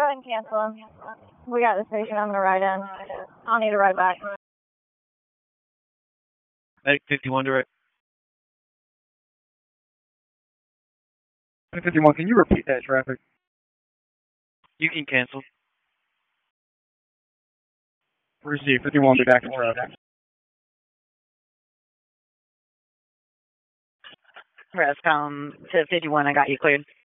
ahead and cancel him. We got the station. I'm gonna ride in. I'll need a ride back. Medic 51 direct. 51, can you repeat that traffic? You can cancel. Receive 51, be back in road. Rescom to 51, I got you cleared.